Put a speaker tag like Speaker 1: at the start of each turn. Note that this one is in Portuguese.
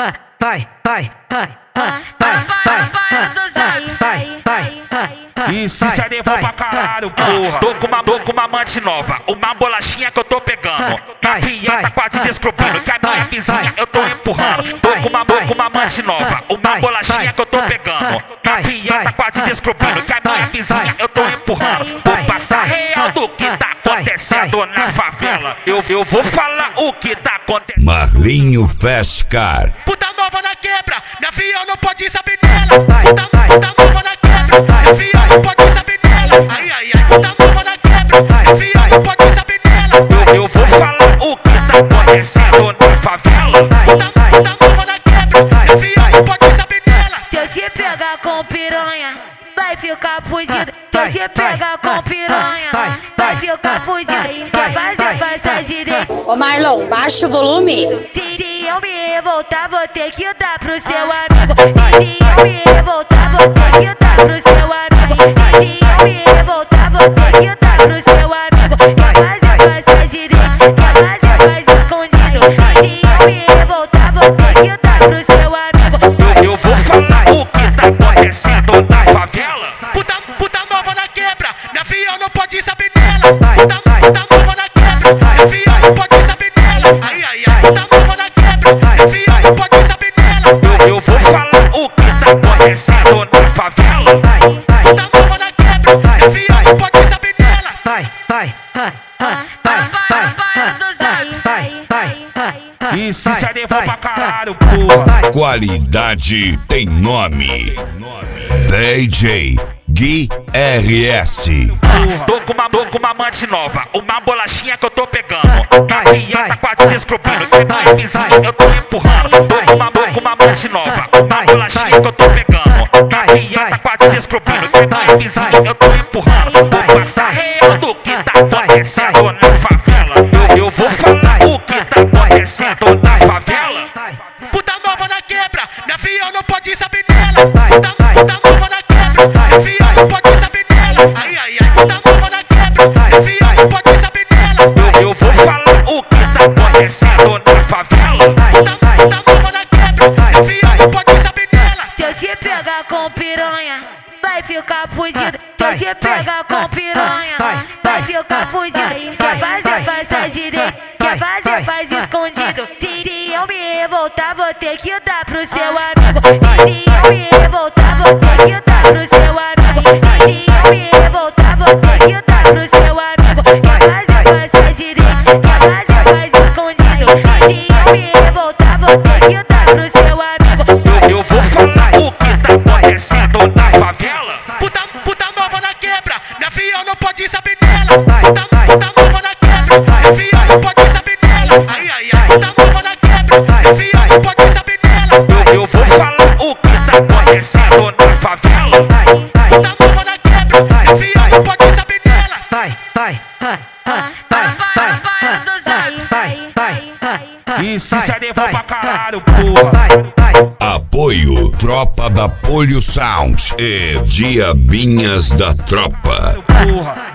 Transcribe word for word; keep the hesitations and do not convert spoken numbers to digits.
Speaker 1: vai, vai, vai, vai, vai, vai.
Speaker 2: E se sai levou pra caralho, porra. Tô com uma, tô com uma amante nova, uma bolachinha que eu tô pegando. Minha filha tá quase descobrindo que a minha vizinha eu tô empurrando. Tô com uma, tô com uma amante nova, uma bolachinha que eu tô pegando. Minha filha tá quase descobrindo que a minha vizinha eu tô empurrando. Vou passar real do que tá acontecendo na favela. Eu, eu vou falar o que tá acontecendo.
Speaker 3: Marlinho Fast Car.
Speaker 4: Puta nova na quebra, minha filha não pode saber dela. Puta, puta nova na quebra, minha filha não pode saber dela. Ai, ai, ai, puta nova na quebra, minha filha não pode saber dela.
Speaker 2: Eu, eu vou falar o que tá acontecendo na favela.
Speaker 4: Puta, puta nova na quebra, minha filha não pode saber dela.
Speaker 5: Se eu te pegar com piranha, vai ficar fudido. Se eu te pegar com piranha, vai ficar fudido. Quer fazer, faz a direita.
Speaker 6: Ô Marlon, baixa o volume.
Speaker 5: Se eu me revoltar, vou ter que dar pro seu amigo. Se eu me revoltar, vou ter que dar pro seu amigo. Se eu me revoltar, vou ter que dar pro seu amigo. Quer fazer, faz a direita. Quer fazer, faz escondido. Se eu me revoltar, vou ter que dar pro seu amigo.
Speaker 2: Eu, eu vou falar o que tá acontecendo na favela.
Speaker 4: Puta, puta nova na quebra, minha filha não pode saber dela. Puta, puta nova na quebra, minha filha não pode saber dela. Ai, ai, ai, puta nova na quebra, minha filha não pode saber dela.
Speaker 2: Eu, eu vou falar o que tá acontecendo na favela.
Speaker 4: Puta nova na quebra, minha filha não pode saber dela.
Speaker 1: Vai, vai, vai, vai, vai, vai, vai, vai, vai.
Speaker 2: E se sai levou pra caralho, porra.
Speaker 3: Qualidade tem nome. D J Gui R S.
Speaker 2: Porra. Tô com uma, tô com uma amante nova, uma bolachinha que eu tô pegando. Minha filha tá quase descobrindo que a minha vizinha eu tô empurrando. Tô com uma, tô com uma amante nova, uma bolachinha que eu tô pegando. Minha filha tá quase descobrindo que a minha vizinha eu tô empurrando. Vou passar real do que tá acontecendo na favela. Eu, eu vou falar o que tá acontecendo na favela.
Speaker 4: Puta nova na quebra, minha filha não pode saber dela. Puta, puta nova na quebra, minha filha não pode saber dela. Ai, ai, ai, puta nova na quebra, minha filha não pode saber dela.
Speaker 2: Eu, eu vou falar o que tá acontecendo na favela.
Speaker 4: Puta, puta nova na quebra, minha filha não pode saber dela.
Speaker 5: Se eu te pegar com piranha, vai ficar fudido. Se eu te pegar com piranha, vai ficar fudido. Quer fazer, faz a direita. Quer fazer, faz escondido. Se eu me revoltar, vou ter que dar pro seu amigo. Se eu me revoltar, vou ter que dar pro seu amigo. Se eu me revoltar, vou ter que dar pro seu amigo. Quer fazer, faz a direita. Quer fazer, faz escondido. Se eu me revoltar, vou ter que dar pro seu amigo.
Speaker 2: Eu, eu vou falar o que tá acontecendo na favela.
Speaker 4: Puta, puta nova na quebra, minha filha não pode saber dela. Puta, puta nova na quebra, minha filha não pode saber dela. Ai, ai, ai, puta nova na quebra, minha filha não pode saber dela.
Speaker 2: Eu, eu vou falar o que tá acontecendo na favela.
Speaker 4: Puta nova na quebra, minha filha não pode saber dela.
Speaker 1: Vai, vai, vai, vai, vai, vai, vai, vai, vai.
Speaker 2: E se sai levou pra caralho, porra.
Speaker 3: Apoio Tropa da Polio Sound e Diabinhas da Tropa.
Speaker 2: Porra.